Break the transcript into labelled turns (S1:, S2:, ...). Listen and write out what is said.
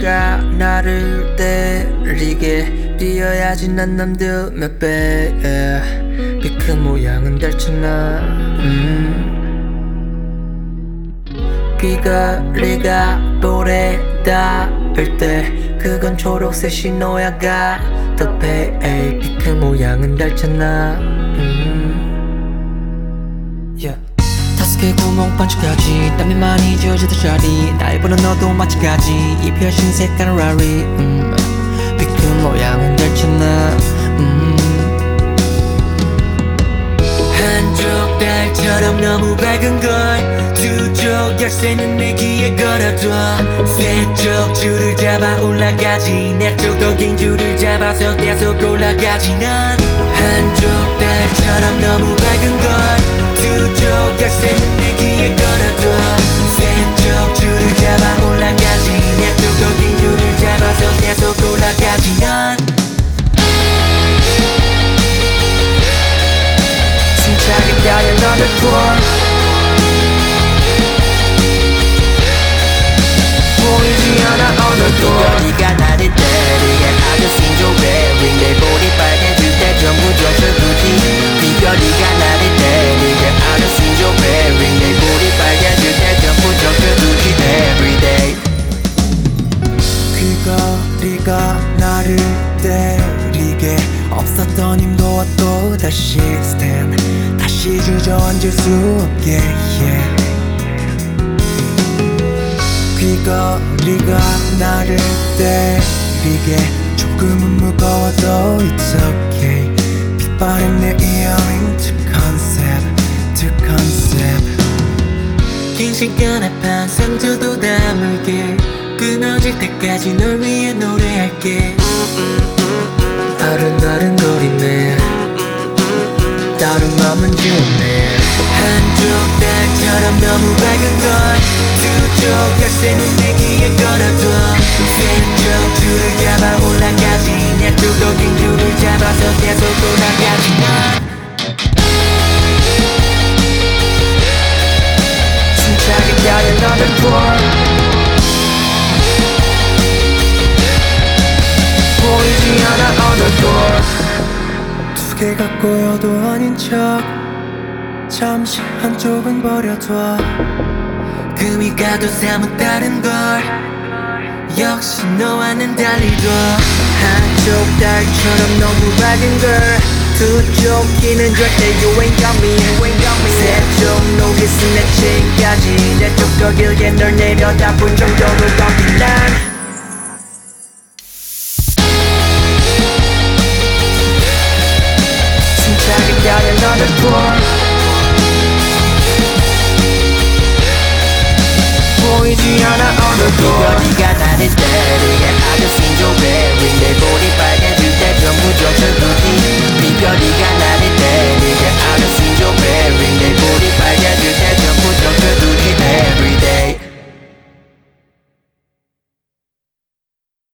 S1: 네가 나를 때리게 뛰어야지 난 남들 몇배 그 모양은 달잖아. 귀걸이가 볼에 닿을 때 그건 초록색 신호야. 가더페 그 모양은 달잖아. 다섯 개 구멍 반짝하지 땀이 많이 젖어도 자리 날 보는 너도 마찬가지 이 펴진 색깔은 라리 그 모양은 달잖아. 한쪽 달처럼 너무 밝은 걸 두 쪽 열쇠는 내 귀에 걸어둬 세쪽 줄을 잡아 올라가지 내 쪽 더 긴 줄을 잡아서 계속 올라가지 난 한쪽 달처럼 너무 밝은 걸 두 쪽 열쇠는 내 귀에 걸어둬 세쪽 줄을 잡아 올라가지 내 쪽 더 긴 줄을 잡아서 계속 올라가지 난 숨차게 달려 너를 볼 보이지 않아 어느도 네가 나를 때리게 아주 신조베리 내 볼이 빨개질 때 전부 젖어두지 네가 나를 때리게 아주 신조베리 내 볼이 빨개질 때 전부 젖어두지 everyday 귀걸이가 나를 때리게 없었던 힘도 또 다시 stand 다시 주저앉을 수 없게 귀걸이가 나를 때리게 조금은 무거워도 it's okay 빛바랜 내 earring to concept 긴 시간에 반 상처도 다물게 끊어질 때까지 널 위해 노래할게 아른아른거리네 다른 맘은 좋네 한쪽 달처럼 너무 밝은 걸 두 쪽 열쇠는 내 귀에 걸어둬 세쪽 줄을 잡아 올라가지 내 쪽 더 긴 줄을 잡아서 계속 올라가지 난 숨차게 달려 너를 볼 보이지 않아 어느도 두 개가 꼬여도 아닌 척 잠시 한쪽은 버려둬 금이 가도 사뭇 다른 걸 역시 너와는 달리고 한쪽 달처럼 너무 밝은 걸 두 쪽 끼는 절대 you ain't got me 세쪽 노기스 내 체인까지 내 쪽 더 길게 널 내려다본 정도로 꺾인 난 숨차게 달려 너를 볼 보이지 않아 어느도 네가 나를